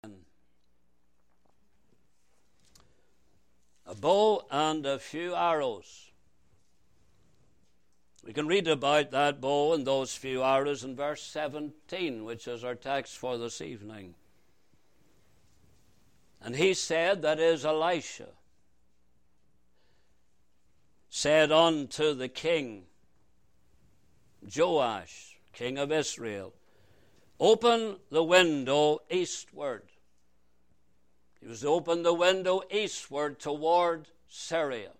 A bow and a few arrows. We can read about that bow and those few arrows in verse 17, which is our text for this evening. And he said, that is Elisha, said unto the king, Joash, king of Israel, open the window eastward. He was to open the window eastward toward Syria.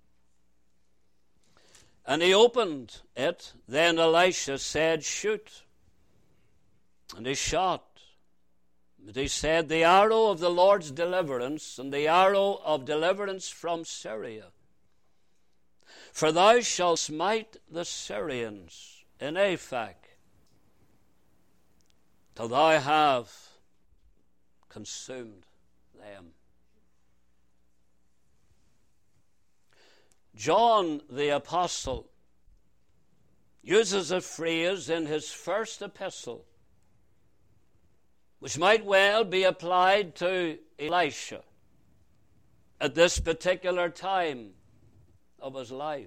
And he opened it. Then Elisha said, shoot. And he shot. But he said, the arrow of the Lord's deliverance, and the arrow of deliverance from Syria. For thou shalt smite the Syrians in Aphek, till thou have consumed them. John the Apostle uses a phrase in his first epistle which might well be applied to Elisha at this particular time of his life.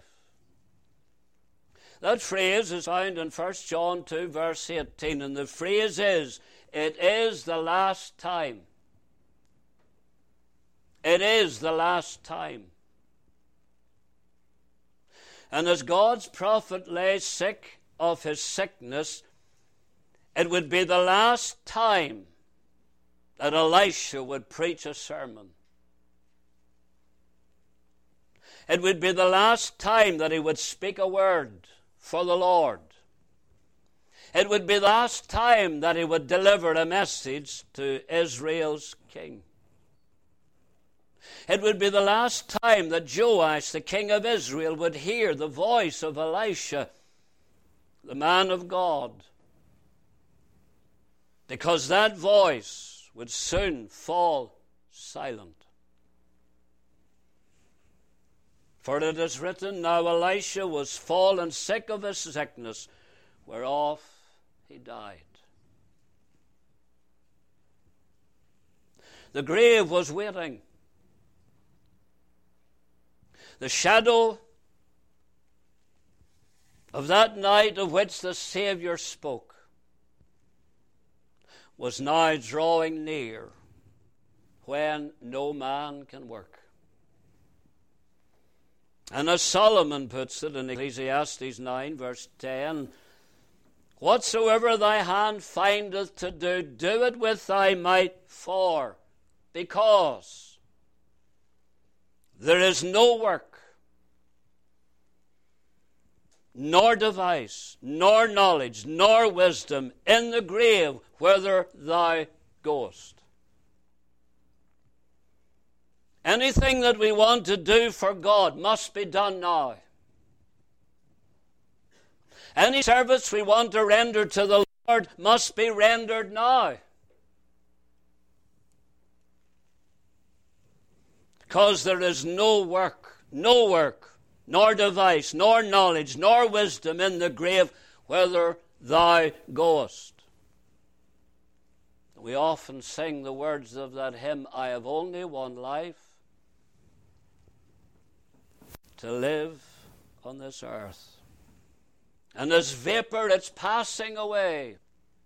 That phrase is found in 1 John 2 verse 18, and the phrase is, it is the last time. It is the last time. And as God's prophet lay sick of his sickness, it would be the last time that Elisha would preach a sermon. It would be the last time that he would speak a word for the Lord. It would be the last time that he would deliver a message to Israel's king. It would be the last time that Joash, the king of Israel, would hear the voice of Elisha, the man of God, because that voice would soon fall silent. For it is written, now Elisha was fallen sick of his sickness, whereof he died. The grave was waiting. The shadow of that night of which the Savior spoke was now drawing near, when no man can work. And as Solomon puts it in Ecclesiastes 9 verse 10, whatsoever thy hand findeth to do, do it with thy might, because there is no work, nor device, nor knowledge, nor wisdom in the grave whither thou goest. Anything that we want to do for God must be done now. Any service we want to render to the Lord must be rendered now. Because there is no work, nor device, nor knowledge, nor wisdom in the grave whither thou goest. We often sing the words of that hymn, I have only one life to live on this earth. And as vapor, it's passing away.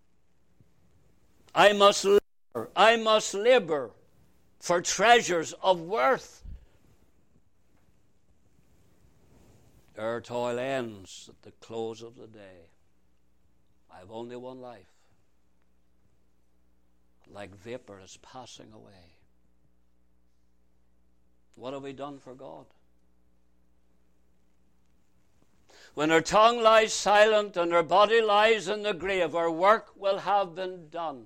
I must labor for treasures of worth. Our toil ends at the close of the day. I have only one life. Like vapor is passing away. What have we done for God? When our tongue lies silent and our body lies in the grave, our work will have been done.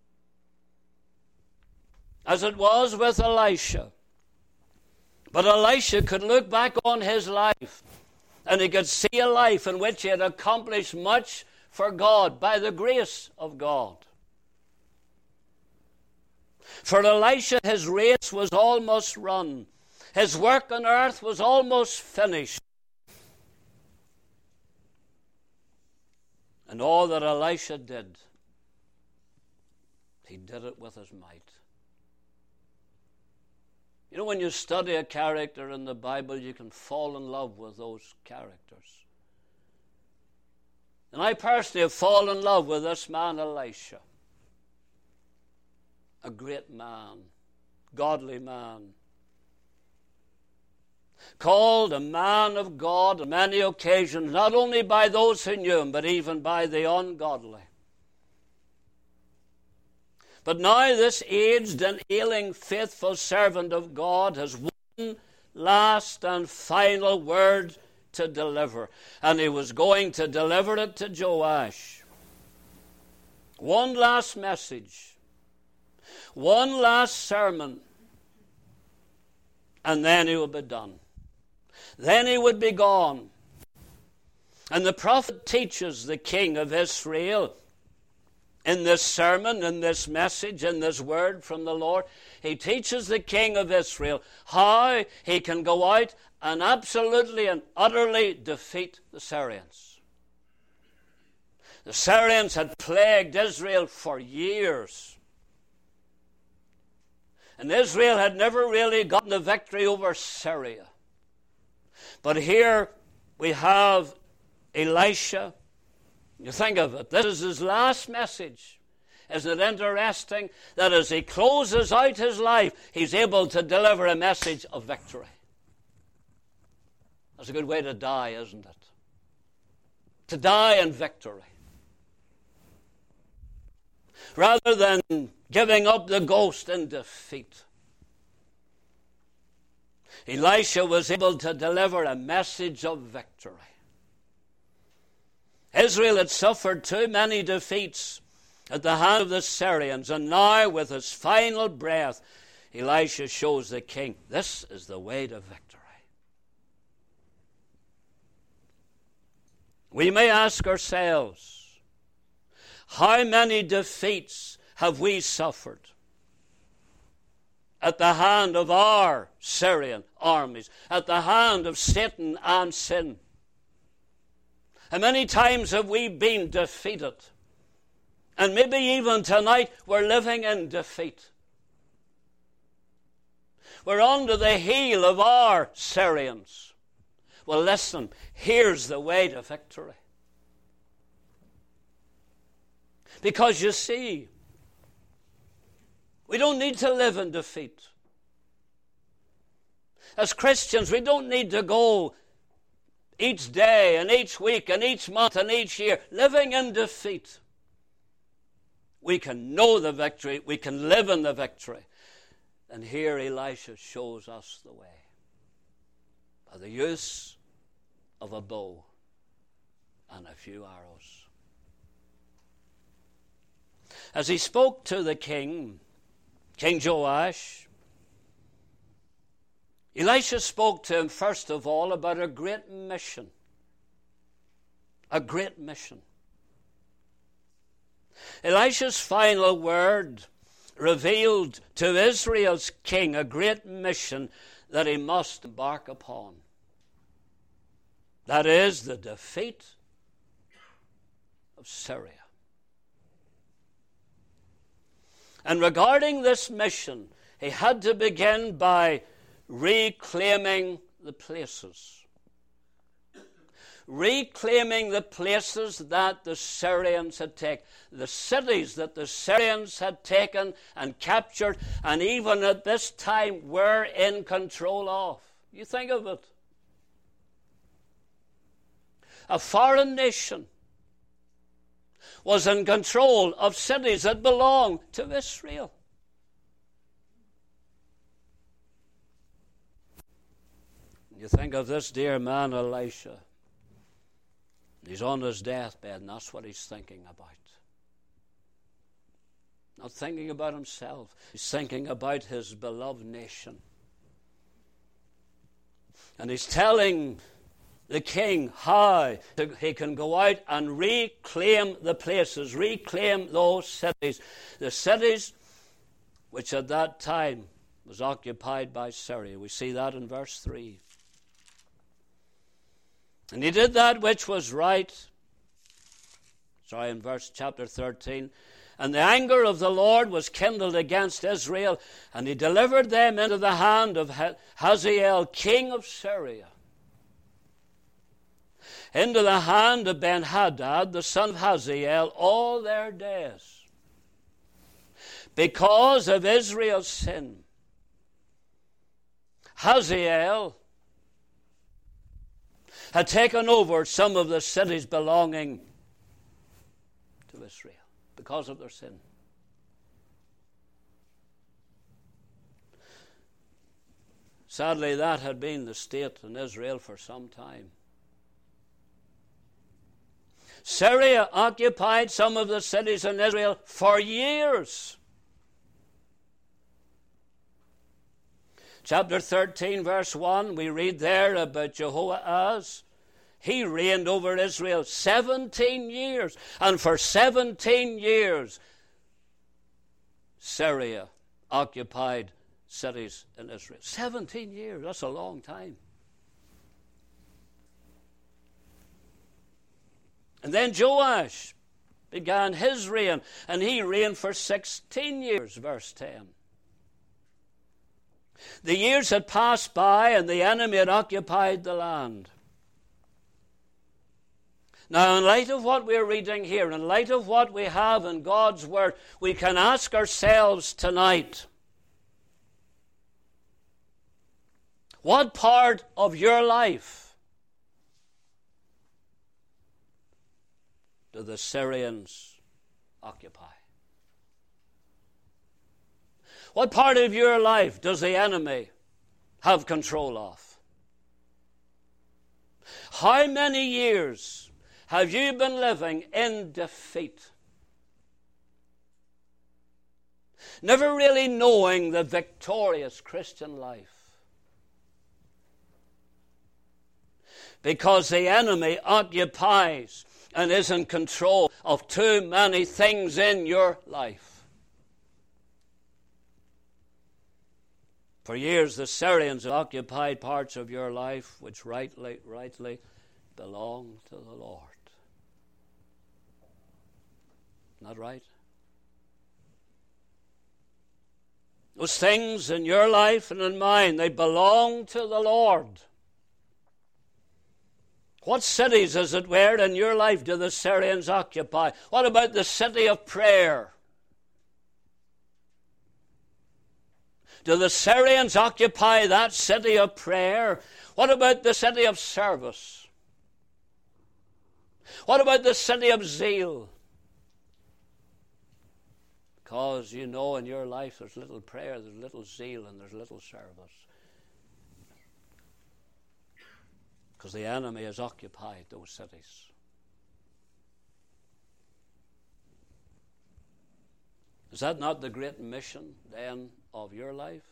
As it was with Elisha. But Elisha could look back on his life and he could see a life in which he had accomplished much for God by the grace of God. For Elisha, his race was almost run. His work on earth was almost finished. And all that Elisha did, he did it with his might. You know, when you study a character in the Bible, you can fall in love with those characters. And I personally have fallen in love with this man, Elisha. A great man, godly man. Called a man of God on many occasions, not only by those who knew him, but even by the ungodly. But now this aged and ailing faithful servant of God has one last and final word to deliver. And he was going to deliver it to Joash. One last message. One last sermon. And then he would be done. Then he would be gone. And the prophet teaches the king of Israel in this sermon, in this message, in this word from the Lord. He teaches the king of Israel how he can go out and absolutely and utterly defeat the Syrians. The Syrians had plagued Israel for years. And Israel had never really gotten a victory over Syria. But here we have Elisha. You think of it. This is his last message. Isn't it interesting that as he closes out his life, he's able to deliver a message of victory? That's a good way to die, isn't it? To die in victory. Rather than giving up the ghost in defeat. Elisha was able to deliver a message of victory. Israel had suffered too many defeats at the hand of the Syrians, and now with his final breath, Elisha shows the king, this is the way to victory. We may ask ourselves, how many defeats have we suffered at the hand of our Syrian armies, at the hand of Satan and sin? How many times have we been defeated? And maybe even tonight we're living in defeat. We're under the heel of our Syrians. Well, listen, here's the way to victory. Because you see, we don't need to live in defeat. As Christians, we don't need to go each day and each week and each month and each year living in defeat. We can know the victory. We can live in the victory. And here Elisha shows us the way. By the use of a bow and a few arrows. As he spoke to the king, King Joash, Elisha spoke to him first of all about a great mission. A great mission. Elisha's final word revealed to Israel's king a great mission that he must embark upon. That is the defeat of Syria. And regarding this mission, he had to begin by reclaiming the places. Reclaiming the places that the Syrians had taken. The cities that the Syrians had taken and captured, and even at this time were in control of. You think of it. A foreign nation was in control of cities that belonged to Israel. You think of this dear man, Elisha. He's on his deathbed, and that's what he's thinking about. Not thinking about himself. He's thinking about his beloved nation. And he's telling the king how he can go out and reclaim the places, reclaim those cities. The cities which at that time was occupied by Syria. We see that in verse 3. And he did that which was right. In verse chapter 13. And the anger of the Lord was kindled against Israel, and he delivered them into the hand of Hazael, king of Syria, into the hand of Ben-Hadad, the son of Hazael, all their days, because of Israel's sin. Hazael had taken over some of the cities belonging to Israel because of their sin. Sadly, that had been the state in Israel for some time. Syria occupied some of the cities in Israel for years. Chapter 13, verse 1, we read there about Jehoahaz. He reigned over Israel 17 years. And for 17 years, Syria occupied cities in Israel. 17 years, that's a long time. And then Joash began his reign, and he reigned for 16 years, verse 10. The years had passed by, and the enemy had occupied the land. Now, in light of what we're reading here, in light of what we have in God's Word, we can ask ourselves tonight, what part of your life do the Syrians occupy? What part of your life does the enemy have control of? How many years have you been living in defeat? Never really knowing the victorious Christian life. Because the enemy occupies and is in control of too many things in your life. For years, the Syrians have occupied parts of your life which rightly belong to the Lord. Not right? Those things in your life and in mine, they belong to the Lord. What cities, as it were, in your life do the Syrians occupy? What about the city of prayer? Do the Syrians occupy that city of prayer? What about the city of service? What about the city of zeal? Because you know in your life there's little prayer, there's little zeal, and there's little service. Because the enemy has occupied those cities. Is that not the great mission, then, of your life?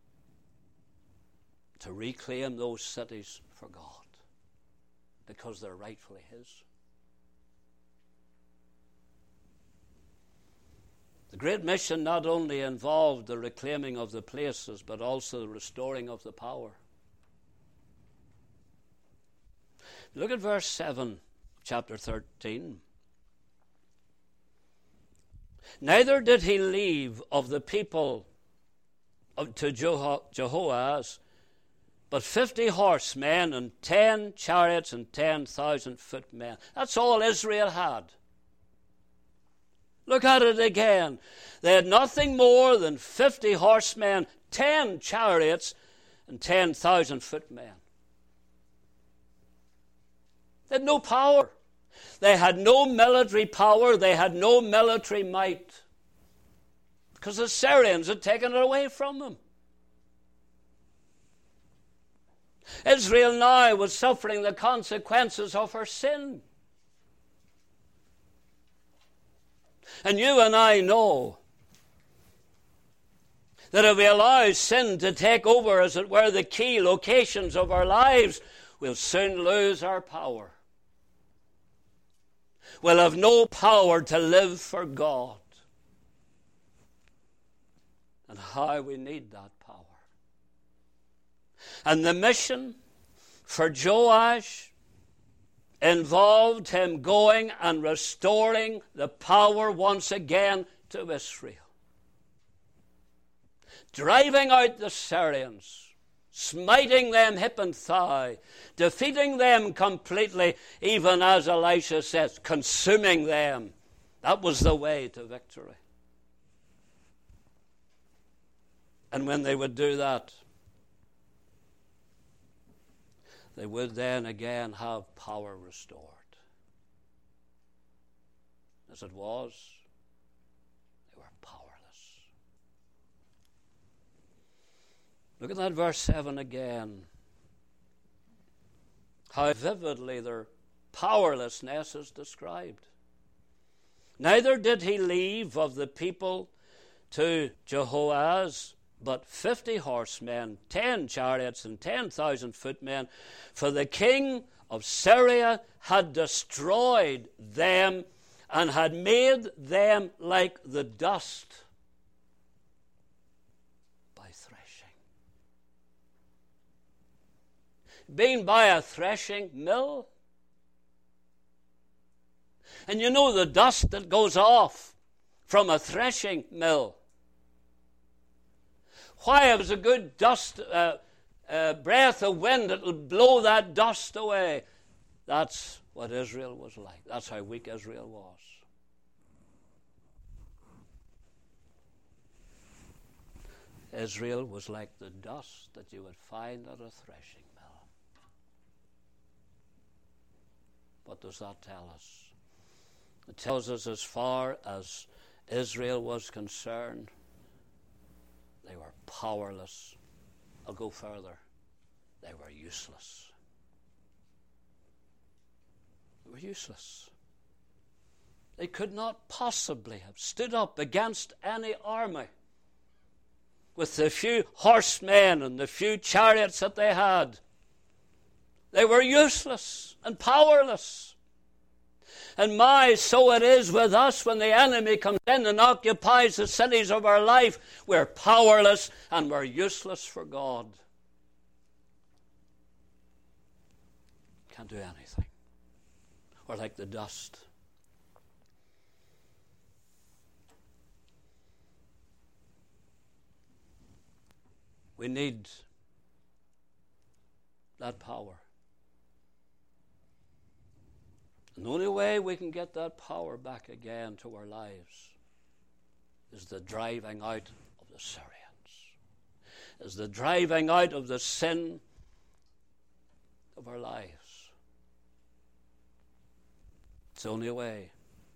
To reclaim those cities for God, because they're rightfully His. The great mission not only involved the reclaiming of the places, but also the restoring of the power. Look at verse 7, chapter 13. Neither did he leave of the people to Jehoahaz, but 50 horsemen and 10 chariots and 10,000 footmen. That's all Israel had. Look at it again. They had nothing more than 50 horsemen, 10 chariots, and 10,000 footmen. They had no power. They had no military power. They had no military might. Because the Syrians had taken it away from them. Israel now was suffering the consequences of her sin. And you and I know that if we allow sin to take over, as it were, the key locations of our lives, we'll soon lose our power. We'll have no power to live for God. And how we need that power. And the mission for Joash involved him going and restoring the power once again to Israel, driving out the Syrians, smiting them hip and thigh, defeating them completely, even as Elisha says, consuming them. That was the way to victory. And when they would do that, they would then again have power restored. As it was, they were powerless. Look at that verse 7 again. How vividly their powerlessness is described. Neither did he leave of the people to Jehoahaz but 50 horsemen, 10 chariots, and 10,000 footmen, for the king of Syria had destroyed them and had made them like the dust by threshing. Been by a threshing mill? And you know the dust that goes off from a threshing mill. Why, it was a good dust, breath of wind that will blow that dust away. That's what Israel was like. That's how weak Israel was. Israel was like the dust that you would find at a threshing mill. What does that tell us? It tells us as far as Israel was concerned, they were powerless. I'll go further. They were useless. They were useless. They could not possibly have stood up against any army with the few horsemen and the few chariots that they had. They were useless and powerless. And so it is with us when the enemy comes in and occupies the cities of our life. We're powerless and we're useless for God. Can't do anything. We're like the dust. We need that power. And the only way we can get that power back again to our lives is the driving out of the Syrians, is the driving out of the sin of our lives. It's the only way.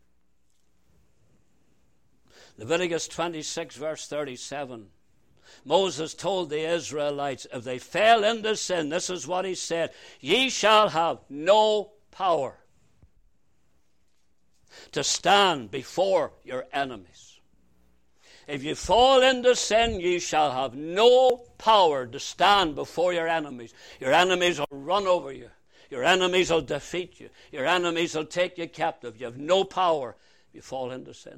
Leviticus 26, verse 37. Moses told the Israelites, if they fell into sin, this is what he said, ye shall have no power to stand before your enemies. If you fall into sin, you shall have no power to stand before your enemies. Your enemies will run over you. Your enemies will defeat you. Your enemies will take you captive. You have no power if you fall into sin.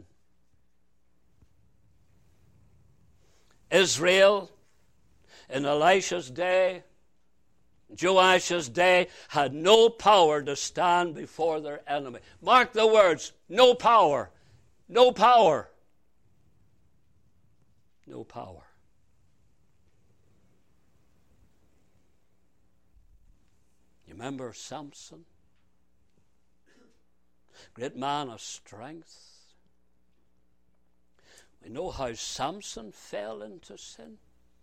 Israel, in Elisha's day, Joash's day, had no power to stand before their enemy. Mark the words, no power, no power, no power. You remember Samson? Great man of strength. We know how Samson fell into sin.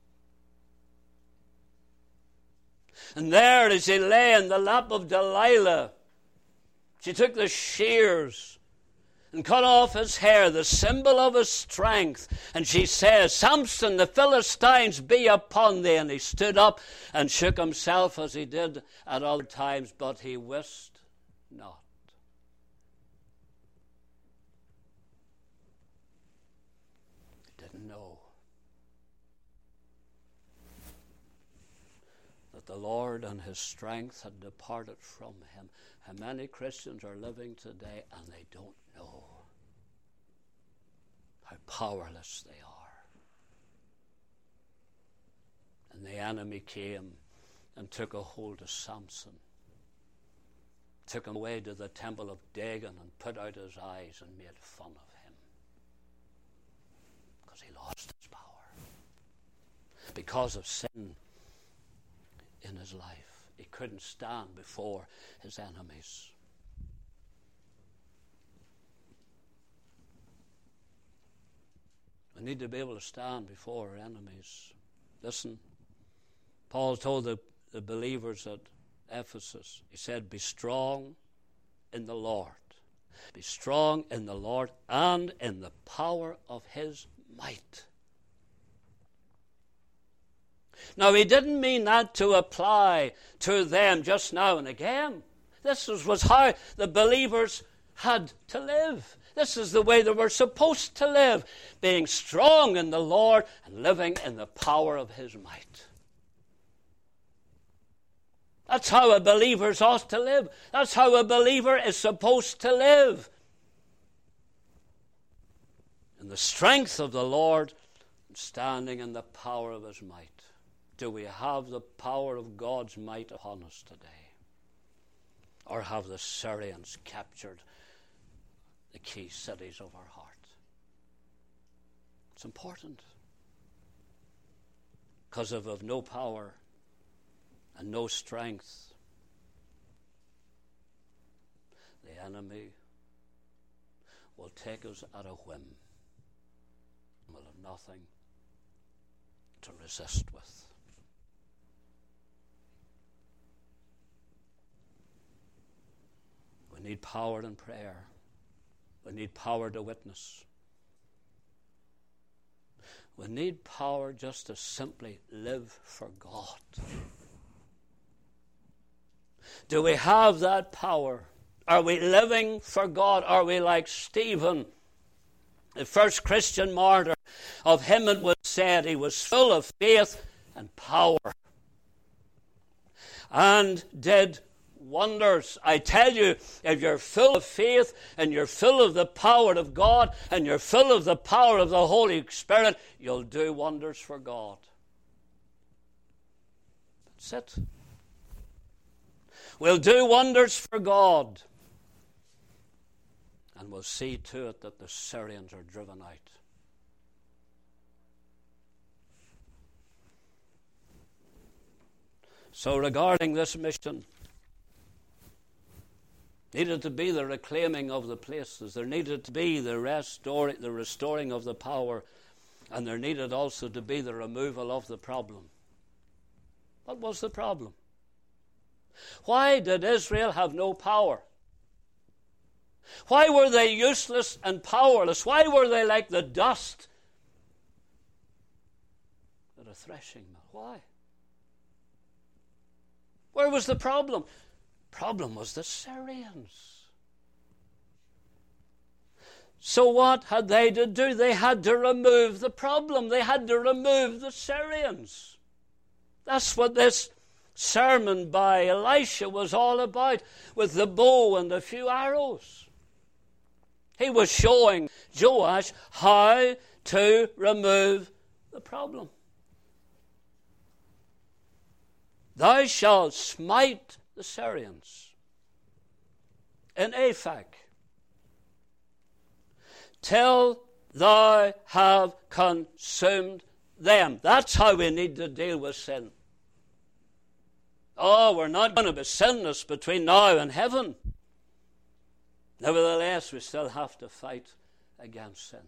And there, as he lay in the lap of Delilah, she took the shears and cut off his hair, the symbol of his strength. And she says, Samson, the Philistines be upon thee. And he stood up and shook himself as he did at other times, but he wist not. He didn't know that the Lord and his strength had departed from him. How many Christians are living today and they don't know how powerless they are. And the enemy came and took a hold of Samson, took him away to the temple of Dagon and put out his eyes and made fun of him. Because he lost his power. Because of sin in his life. He couldn't stand before his enemies. We need to be able to stand before our enemies. Listen, Paul told the believers at Ephesus, he said, be strong in the Lord. Be strong in the Lord and in the power of his might. Now, he didn't mean that to apply to them just now and again. This was how the believers had to live. This is the way they were supposed to live, being strong in the Lord and living in the power of his might. That's how a believer ought to live. That's how a believer is supposed to live. In the strength of the Lord, and standing in the power of his might. Do we have the power of God's might upon us today? Or have the Syrians captured the key cities of our heart? It's important. Because if we have no power and no strength, the enemy will take us at a whim. We'll have nothing to resist with. We need power in prayer. We need power to witness. We need power just to simply live for God. Do we have that power? Are we living for God? Are we like Stephen, the first Christian martyr? Of him it was said he was full of faith and power and did wonders. I tell you, if you're full of faith and you're full of the power of God and you're full of the power of the Holy Spirit, you'll do wonders for God. That's it. We'll do wonders for God. And we'll see to it that the Syrians are driven out. So regarding this mission, needed to be the reclaiming of the places. There needed to be the restoring of the power. And there needed also to be the removal of the problem. What was the problem? Why did Israel have no power? Why were they useless and powerless? Why were they like the dust at a threshing mill? Why? Where was the problem? Problem was the Syrians. So what had they to do? They had to remove the problem. They had to remove the Syrians. That's what this sermon by Elisha was all about, with the bow and a few arrows. He was showing Joash how to remove the problem. Thou shalt smite the Syrians in Aphek till thou have consumed them. That's how we need to deal with sin. Oh, we're not going to be sinless between now and heaven. Nevertheless, we still have to fight against sin.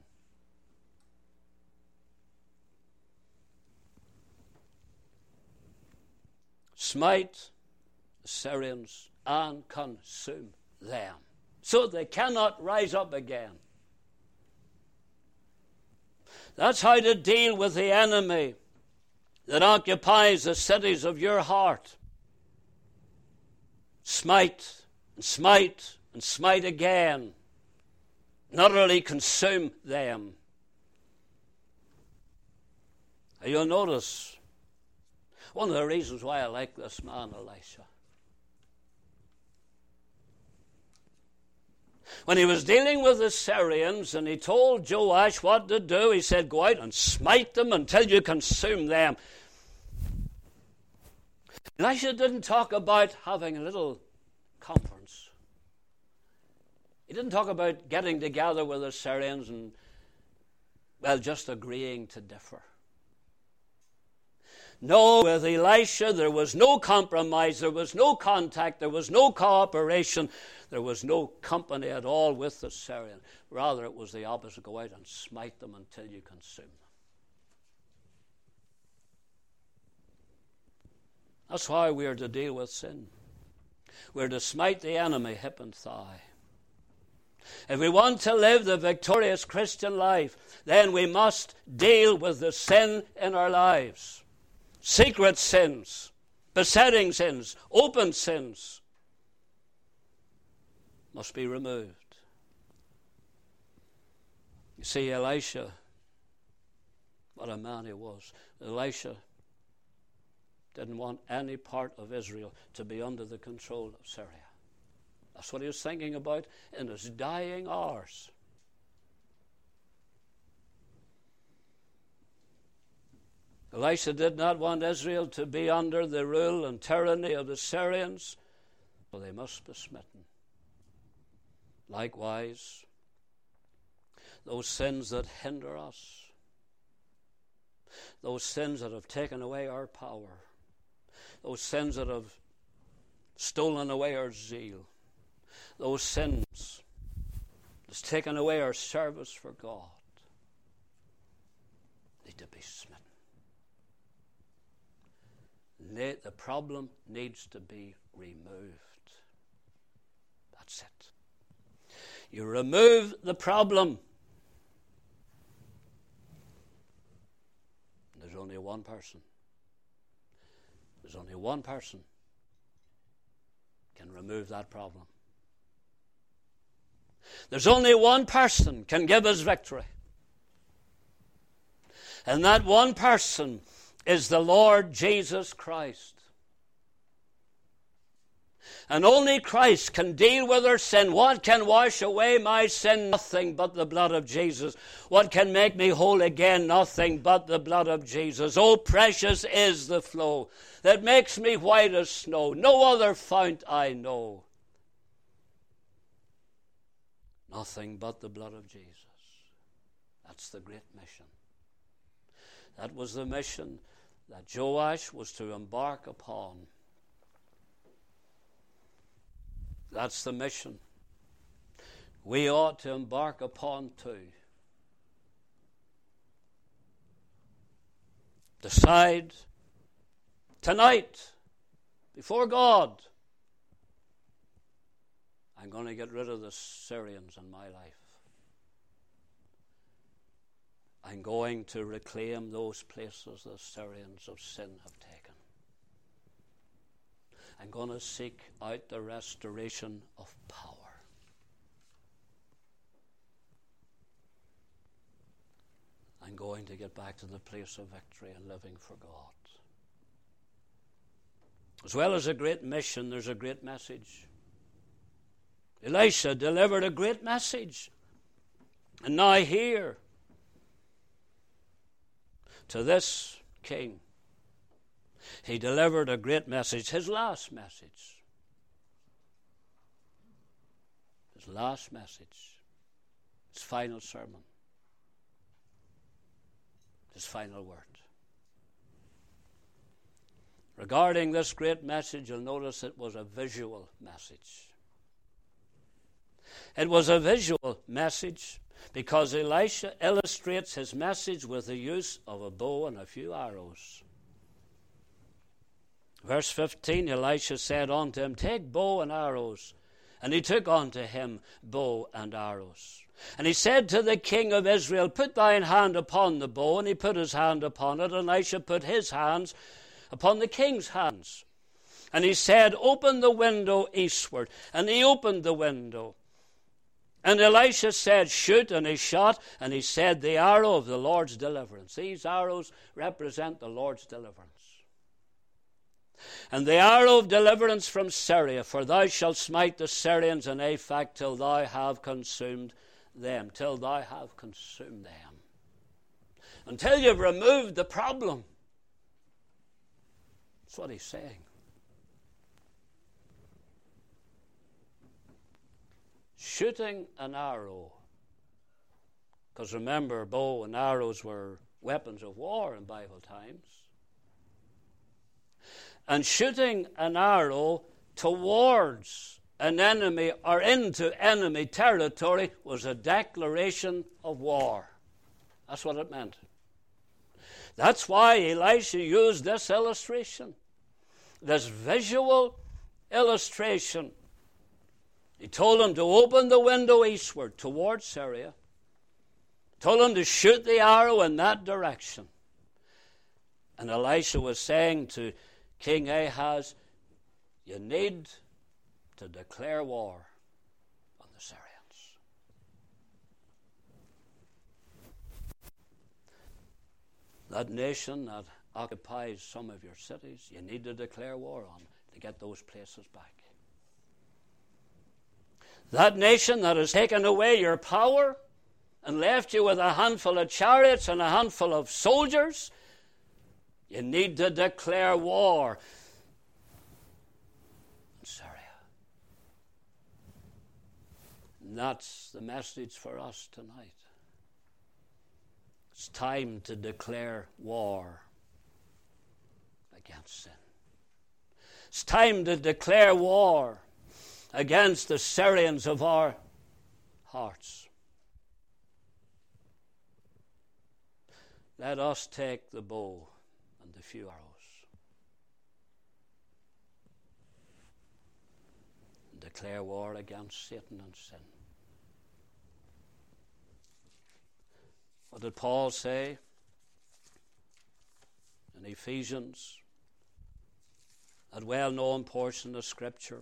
Smite the Syrians and consume them, so they cannot rise up again. That's how to deal with the enemy that occupies the cities of your heart. Smite and smite and smite again. Not really consume them. And you'll notice one of the reasons why I like this man, Elisha. When he was dealing with the Syrians and he told Joash what to do, he said, go out and smite them until you consume them. Elisha didn't talk about having a little conference. He didn't talk about getting together with the Syrians and Well, just agreeing to differ. No, with Elisha there was no compromise, there was no contact, there was no cooperation, there was no company at all with the Syrian. Rather, it was the opposite. Go out and smite them until you consume them. That's why we are to deal with sin. We're to smite the enemy hip and thigh. If we want to live the victorious Christian life, then we must deal with the sin in our lives. Secret sins, besetting sins, open sins must be removed. You see, Elisha, what a man he was. Elisha didn't want any part of Israel to be under the control of Syria. That's what he was thinking about in his dying hours. Elisha did not want Israel to be under the rule and tyranny of the Syrians, so they must be smitten. Likewise, those sins that hinder us, those sins that have taken away our power, those sins that have stolen away our zeal, those sins that's taken away our service for God, need to be smitten. The problem needs to be removed. That's it. You remove the problem. There's only one person. There's only one person can remove that problem. There's only one person can give us victory. And that one person is the Lord Jesus Christ. And only Christ can deal with our sin. What can wash away my sin? Nothing but the blood of Jesus. What can make me whole again? Nothing but the blood of Jesus. Oh, precious is the flow that makes me white as snow. No other fount I know. Nothing but the blood of Jesus. That's the great mission. That was the mission that Joash was to embark upon. That's the mission we ought to embark upon too. Decide tonight before God, I'm going to get rid of the Syrians in my life. I'm going to reclaim those places the Syrians of sin have taken. I'm going to seek out the restoration of power. I'm going to get back to the place of victory and living for God. As well as a great mission, there's a great message. Elisha delivered a great message. And now here, to this king, he delivered a great message, his last message. His last message, his final sermon, his final word. Regarding this great message, you'll notice it was a visual message. It was a visual message because Elisha illustrates his message with the use of a bow and a few arrows. Verse 15, Elisha said unto him, take bow and arrows. And he took unto him bow and arrows. And he said to the king of Israel, put thine hand upon the bow. And he put his hand upon it, and Elisha put his hands upon the king's hands. And he said, open the window eastward. And he opened the window. And Elisha said, shoot, and he shot, and he said, the arrow of the Lord's deliverance. These arrows represent the Lord's deliverance. And the arrow of deliverance from Syria, for thou shalt smite the Syrians in Aphek till thou have consumed them. Till thou have consumed them. Until you've removed the problem. That's what he's saying. Shooting an arrow Because remember, bow and arrows were weapons of war in Bible times. And shooting an arrow towards an enemy or into enemy territory was a declaration of war. That's what it meant. That's why Elisha used this illustration, this visual illustration. He told him to open the window eastward towards Syria. Told him to shoot the arrow in that direction. And Elisha was saying to King Ahaz, you need to declare war on the Syrians. That nation that occupies some of your cities, you need to declare war on to get those places back. That nation that has taken away your power and left you with a handful of chariots and a handful of soldiers, you need to declare war on Syria. And that's the message for us tonight. It's time to declare war against sin. It's time to declare war against the Syrians of our hearts. Let us take the bow and the few arrows and declare war against Satan and sin. What did Paul say in Ephesians, that well-known portion of Scripture?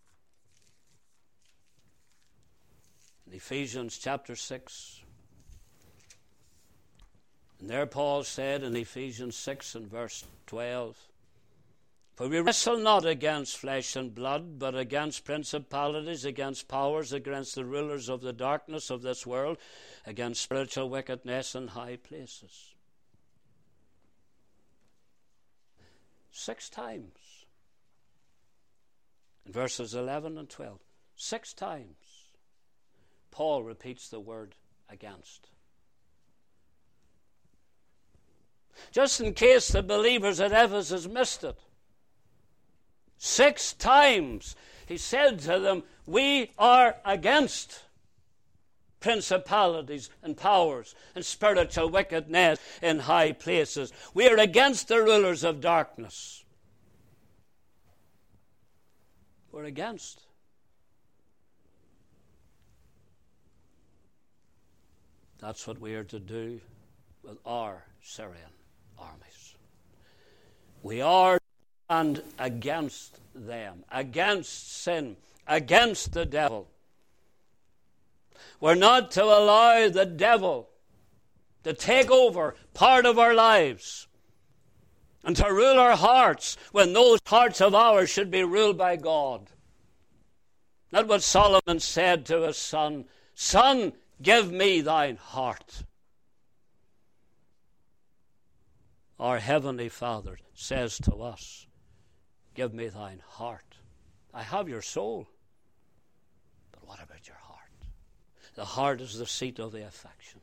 In Ephesians chapter 6, and there Paul said in Ephesians 6 and verse 12, for we wrestle not against flesh and blood, but against principalities, against powers, against the rulers of the darkness of this world, against spiritual wickedness in high places. 6 times. In verses 11 and 12. 6 times. Paul repeats the word against. Just in case the believers at Ephesus missed it. 6 times he said to them, we are against principalities and powers and spiritual wickedness in high places. We are against the rulers of darkness. We're against. That's what we are to do with our Syrian armies. We are and against them, against sin, against the devil. We're not to allow the devil to take over part of our lives and to rule our hearts when those hearts of ours should be ruled by God. That's what Solomon said to his son. Son, give me thine heart. Our Heavenly Father says to us, give me thine heart. I have your soul. But what about your heart? The heart is the seat of the affections.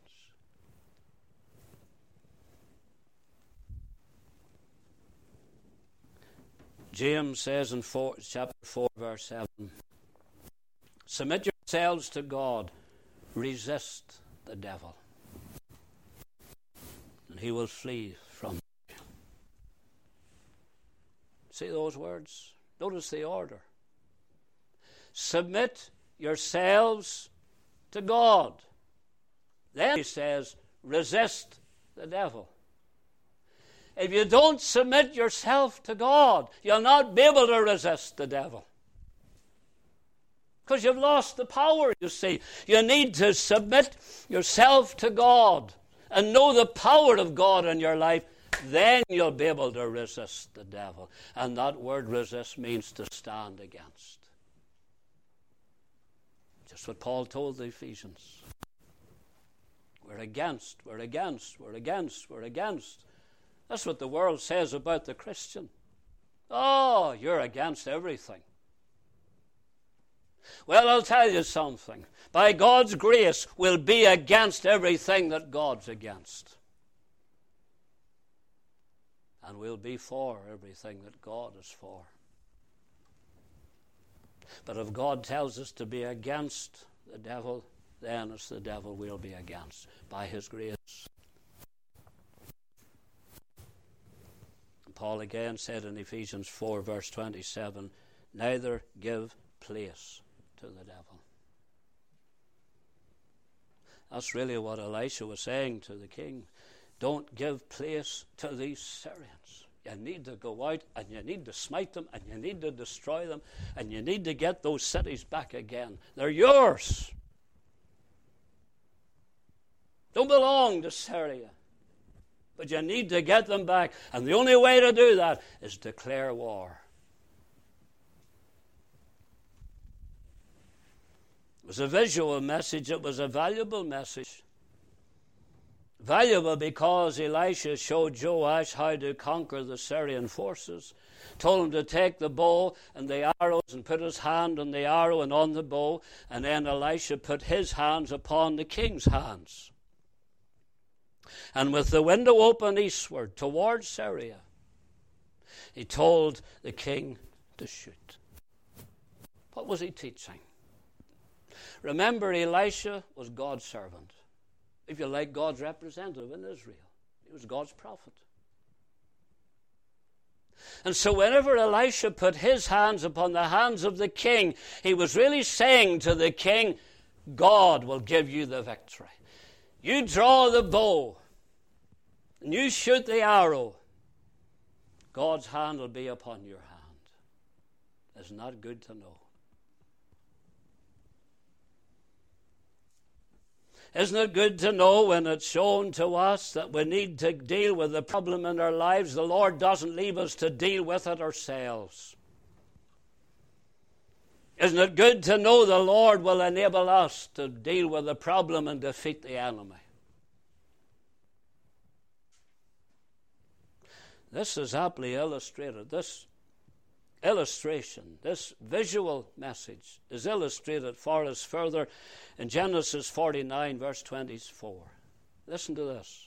James says in chapter 4, verse 7, submit yourselves to God, resist the devil, and he will flee from you. See those words? Notice the order. Submit yourselves to God. Then he says, resist the devil. If you don't submit yourself to God, you'll not be able to resist the devil. Because you've lost the power, you see. You need to submit yourself to God and know the power of God in your life. Then you'll be able to resist the devil. And that word resist means to stand against. Just what Paul told the Ephesians. We're against, we're against, we're against, we're against. That's what the world says about the Christian. Oh, you're against everything. Well, I'll tell you something. By God's grace, we'll be against everything that God's against. And we'll be for everything that God is for. But if God tells us to be against the devil, then it's the devil we'll be against by his grace. Paul again said in Ephesians 4, verse 27, neither give place to the devil. That's really what Elisha was saying to the king. Don't give place to these Syrians. You need to go out and you need to smite them and you need to destroy them and you need to get those cities back again. They're yours. Don't belong to Syria. But you need to get them back. And the only way to do that is declare war. It was a visual message. It was a valuable message. Valuable because Elisha showed Joash how to conquer the Syrian forces. Told him to take the bow and the arrows and put his hand on the arrow and on the bow. And then Elisha put his hands upon the king's hands. And with the window open eastward towards Syria, he told the king to shoot. What was he teaching? Remember, Elisha was God's servant. If you like, God's representative in Israel. He was God's prophet. And so whenever Elisha put his hands upon the hands of the king, he was really saying to the king, God will give you the victory. You draw the bow and you shoot the arrow. God's hand will be upon your hand. Isn't that good to know? Isn't it good to know when it's shown to us that we need to deal with the problem in our lives, the Lord doesn't leave us to deal with it ourselves? Isn't it good to know the Lord will enable us to deal with the problem and defeat the enemy? This is aptly illustrated. This illustration, this visual message is illustrated for us further in Genesis 49, verse 24. Listen to this.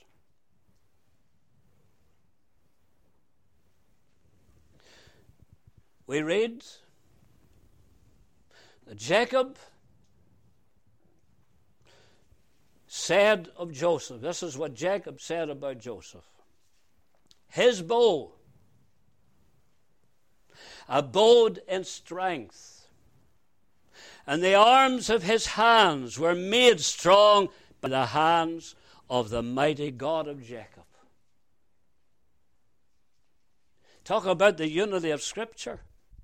We read that Jacob said of Joseph, this is what Jacob said about Joseph. His bow abode in strength, and the arms of his hands were made strong by the hands of the mighty God of Jacob. Talk about the unity of Scripture.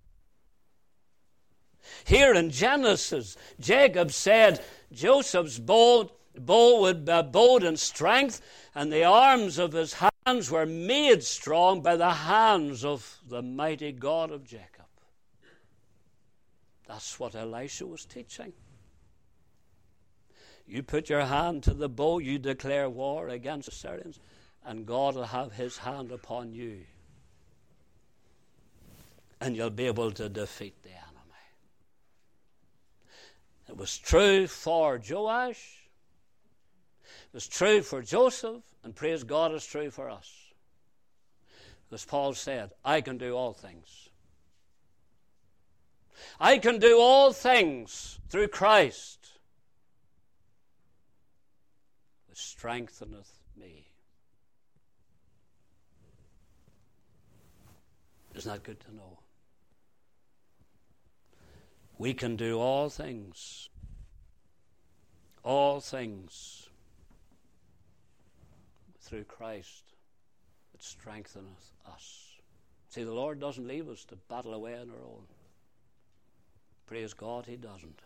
Here in Genesis, Jacob said Joseph's bow would abode in strength, and the arms of his hands were made strong by the hands of the mighty God of Jacob. That's what Elisha was teaching. You put your hand to the bow, you declare war against the Syrians, and God will have his hand upon you. And you'll be able to defeat the enemy. It was true for Joash. It was true for Joseph, and praise God, it's true for us. Because Paul said, I can do all things. I can do all things through Christ, which strengtheneth me. Isn't that good to know? We can do all things through Christ that strengtheneth us. See, the Lord doesn't leave us to battle away on our own. Praise God, he doesn't.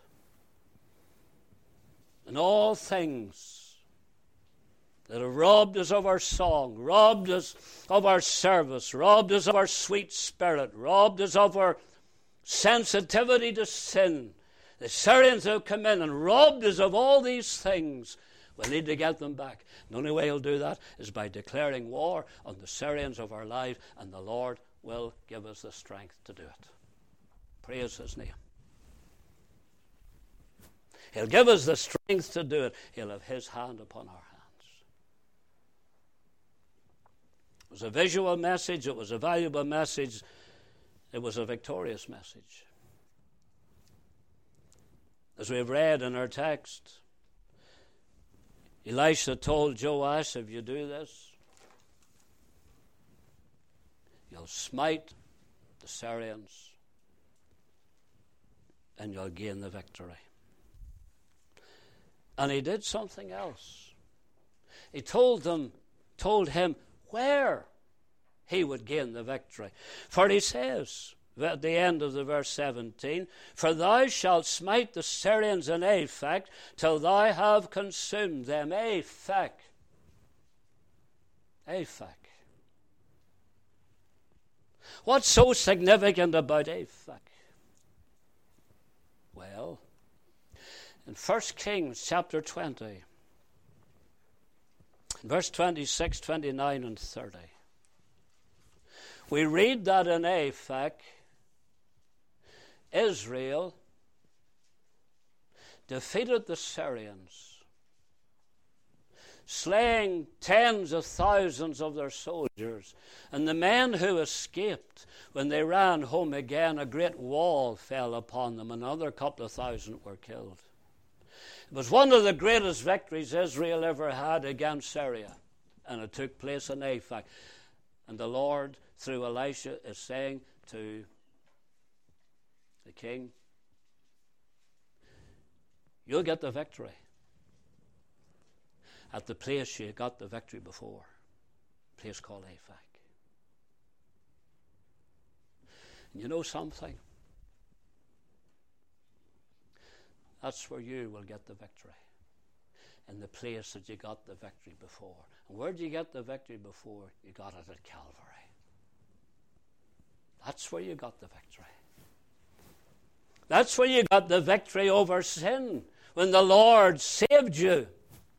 And all things that have robbed us of our song, robbed us of our service, robbed us of our sweet spirit, robbed us of our sensitivity to sin. The Syrians have come in and robbed us of all these things. We need to get them back. The only way he'll do that is by declaring war on the Syrians of our life, and the Lord will give us the strength to do it. Praise his name. He'll give us the strength to do it. He'll have his hand upon our hands. It was a visual message. It was a valuable message. It was a victorious message. As we have read in our text, Elisha told Joash, if you do this, you'll smite the Syrians and you'll gain the victory. And he did something else. He told him where he would gain the victory. For he says, at the end of the verse 17, for thou shalt smite the Syrians in Aphek till thou have consumed them. Aphek. What's so significant about Aphek? Well, in 1 Kings chapter 20, verse 26, 29, and 30, we read that in Aphek, Israel defeated the Syrians, slaying tens of thousands of their soldiers. And the men who escaped, when they ran home again, a great wall fell upon them. Another couple of thousand were killed. It was one of the greatest victories Israel ever had against Syria, and it took place in Aphek. And the Lord, through Elisha, is saying to the king, you'll get the victory at the place you got the victory before, a place called Aphek. And you know something? That's where you will get the victory, in the place that you got the victory before. And where did you get the victory before? You got it at Calvary. That's where you got the victory. That's where you got the victory over sin, when the Lord saved you.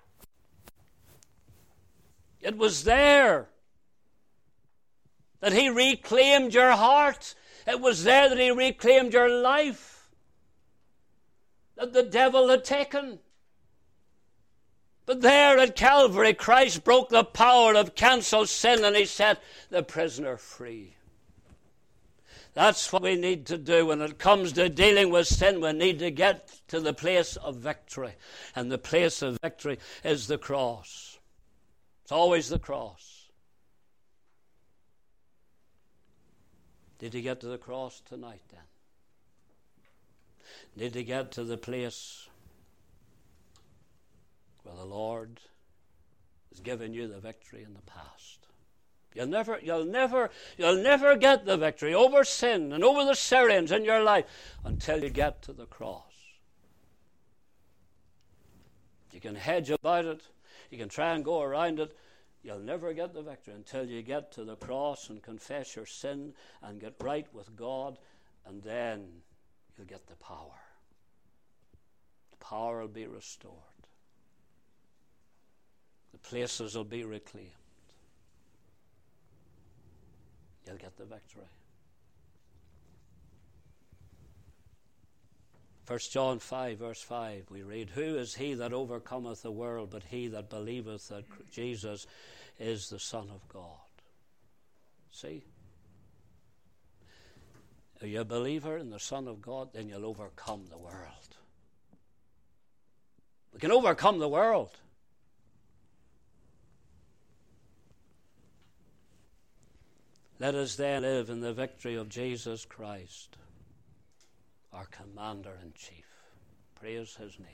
It was there that he reclaimed your heart. It was there that he reclaimed your life that the devil had taken. But there at Calvary, Christ broke the power of cancelled sin and he set the prisoner free. That's what we need to do when it comes to dealing with sin. We need to get to the place of victory. And the place of victory is the cross. It's always the cross. Did you get to the cross tonight then? Did you get to the place where the Lord has given you the victory in the past? You'll never get the victory over sin and over the Syrians in your life until you get to the cross. You can hedge about it. You can try and go around it. You'll never get the victory until you get to the cross and confess your sin and get right with God, and then you'll get the power. The power will be restored. The places will be reclaimed. You'll get the victory. 1 John 5, verse 5, we read, who is he that overcometh the world but he that believeth that Jesus is the Son of God? See? Are you a believer in the Son of God? Then you'll overcome the world. We can overcome the world. Let us then live in the victory of Jesus Christ, our Commander-in-Chief. Praise his name.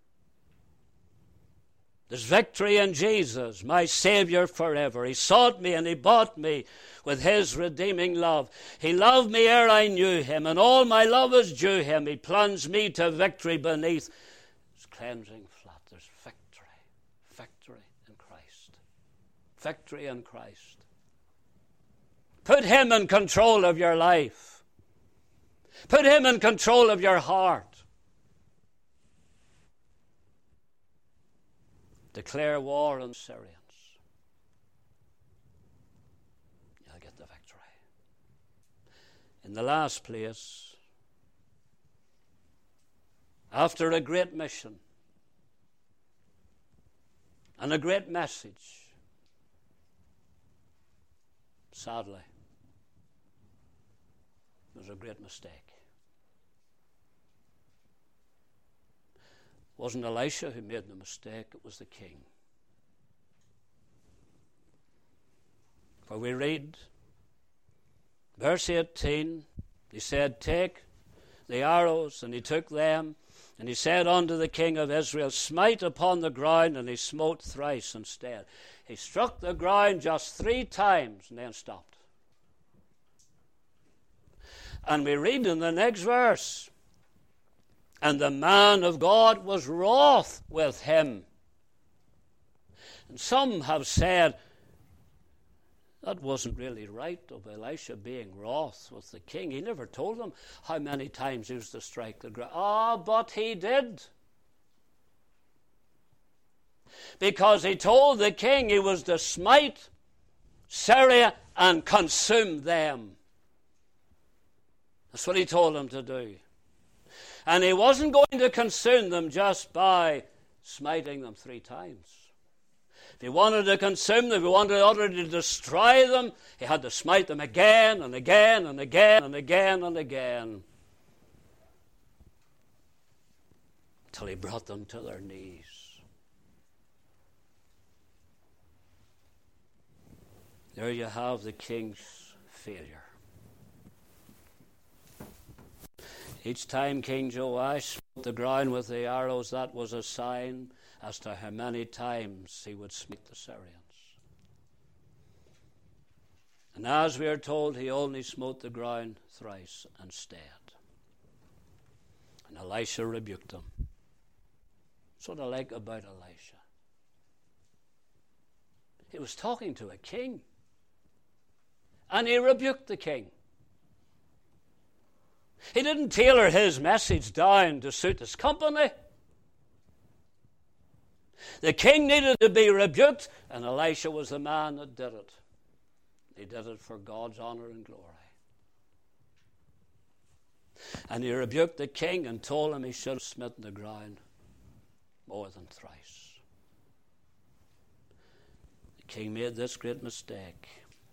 There's victory in Jesus, my Savior forever. He sought me and he bought me with his redeeming love. He loved me ere I knew him, and all my love is due him. He plunged me to victory beneath his cleansing flood. There's victory in Christ. Victory in Christ. Put him in control of your life. Put him in control of your heart. Declare war on the Syrians. You'll get the victory. In the last place, after a great mission and a great message, sadly, it was a great mistake. It wasn't Elisha who made the mistake, it was the king. For we read, verse 18, he said, take the arrows, and he took them, and he said unto the king of Israel, smite upon the ground, and he smote thrice instead. He struck the ground just 3 times and then stopped. And we read in the next verse, and the man of God was wroth with him. And some have said, that wasn't really right of Elisha being wroth with the king. He never told him how many times he was to strike the ground. But he did. Because he told the king he was to smite Syria and consume them. That's what he told him to do. And he wasn't going to consume them just by smiting them 3 times. If he wanted to consume them, if he wanted utterly to destroy them, he had to smite them again and again and again and again and again, until he brought them to their knees. There you have the king's failure. Each time King Joash smote the ground with the arrows, that was a sign as to how many times he would smite the Syrians. And as we are told, he only smote the ground thrice instead. And Elisha rebuked him. That's what I like about Elisha. He was talking to a king, and he rebuked the king. He didn't tailor his message down to suit his company. The king needed to be rebuked, and Elisha was the man that did it. He did it for God's honor and glory. And he rebuked the king and told him he should have smitten the ground more than thrice. The king made this great mistake.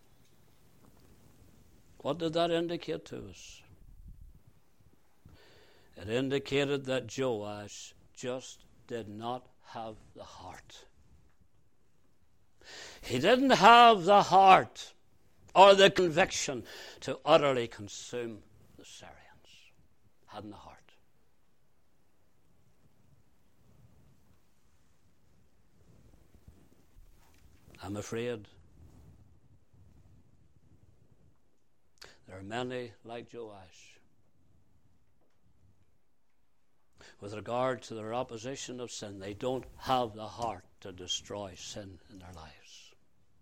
What did that indicate to us? It indicated that Joash just did not have the heart. He didn't have the heart or the conviction to utterly consume the Syrians. Hadn't the heart. I'm afraid there are many like Joash. With regard to their opposition of sin, they don't have the heart to destroy sin in their lives.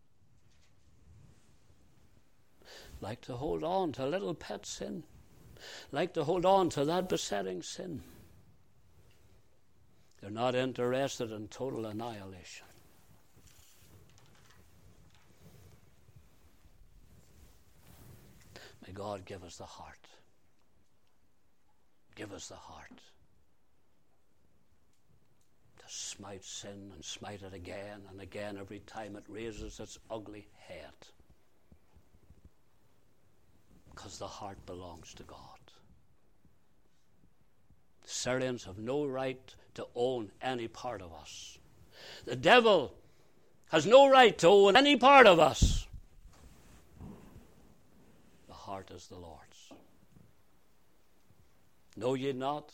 Like to hold on to a little pet sin. Like to hold on to that besetting sin. They're not interested in total annihilation. May God give us the heart. Give us the heart. Smite sin and smite it again and again every time it raises its ugly head. Because the heart belongs to God. The Syrians have no right to own any part of us. The devil has no right to own any part of us. The heart is the Lord's. Know ye not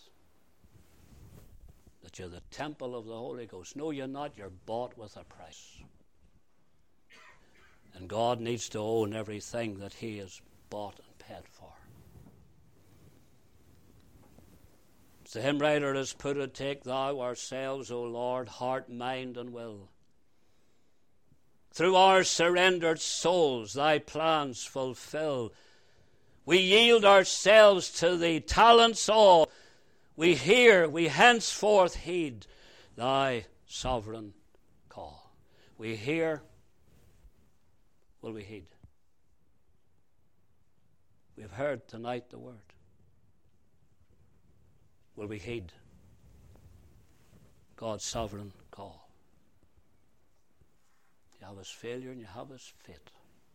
that you're the temple of the Holy Ghost? No, you're not. You're bought with a price. And God needs to own everything that he has bought and paid for. As the hymn writer has put it, take thou ourselves, O Lord, heart, mind, and will. Through our surrendered souls thy plans fulfill. We yield ourselves to thee, talents all. We hear, we henceforth heed thy sovereign call. We hear, will we heed? We've heard tonight the word. Will we heed? God's sovereign call. You have his failure and you have his fate.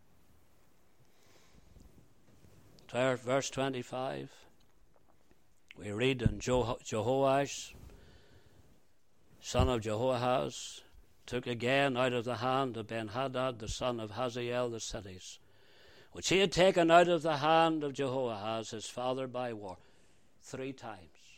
Verse 25, we read, and Jehoash, son of Jehoahaz, took again out of the hand of Ben-Hadad, the son of Hazael, the cities, which he had taken out of the hand of Jehoahaz, his father, by war. 3 times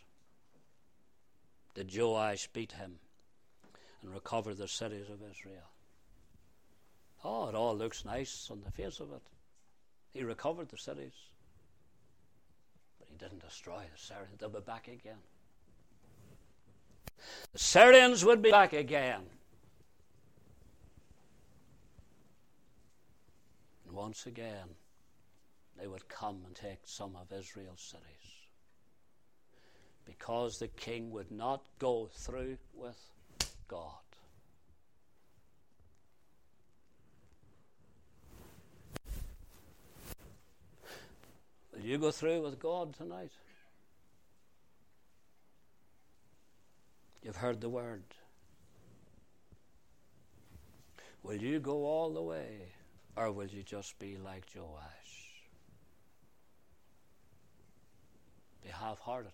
did Joash beat him and recover the cities of Israel. Oh, it all looks nice on the face of it. He recovered the cities. But he didn't destroy the Syrians. They'll be back again. The Syrians would be back again. And once again, they would come and take some of Israel's cities. Because the king would not go through with God. Will you go through with God tonight? You've heard the word. Will you go all the way, or will you just be like Joash? Be half-hearted.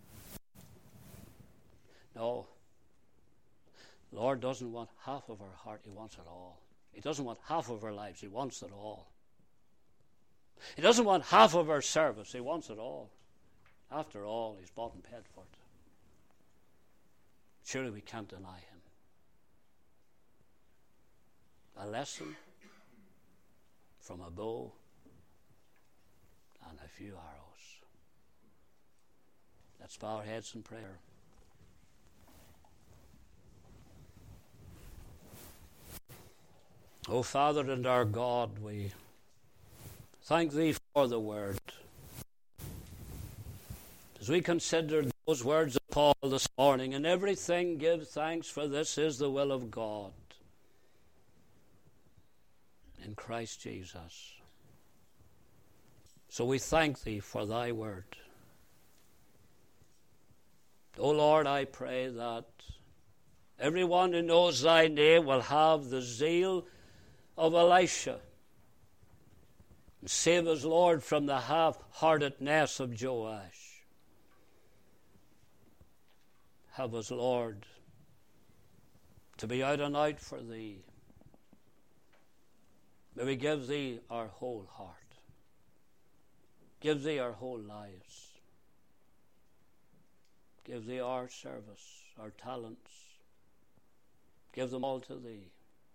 No. The Lord doesn't want half of our heart. He wants it all. He doesn't want half of our lives. He wants it all. He doesn't want half of our service. He wants it all. After all, he's bought and paid for it. Surely we can't deny him. A lesson from a bow and a few arrows. Let's bow our heads in prayer. O Father and our God, we thank thee for the word. As we consider those words of Paul this morning, in everything give thanks, for this is the will of God in Christ Jesus. So we thank thee for thy word. O Lord, I pray that everyone who knows thy name will have the zeal of Elisha, and save us, Lord, from the half-heartedness of Joash. Help us, Lord, to be out and out for thee. May we give thee our whole heart. Give thee our whole lives. Give thee our service, our talents. Give them all to thee.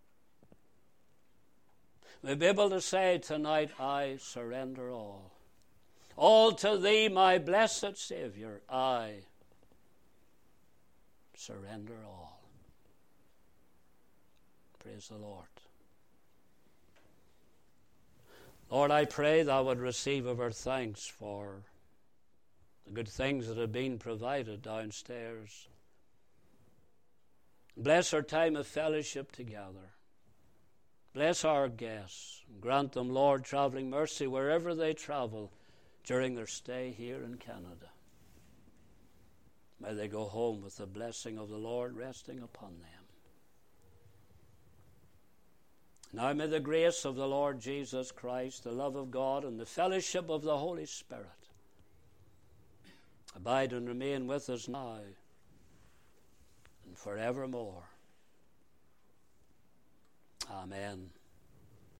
May be able to say tonight, I surrender all. All to thee, my blessed Savior, I surrender all. Praise the Lord. Lord, I pray thou would receive of our thanks for the good things that have been provided downstairs. Bless our time of fellowship together. Bless our guests. Grant them, Lord, traveling mercy wherever they travel during their stay here in Canada. May they go home with the blessing of the Lord resting upon them. Now may the grace of the Lord Jesus Christ, the love of God, and the fellowship of the Holy Spirit abide and remain with us now and forevermore. Amen.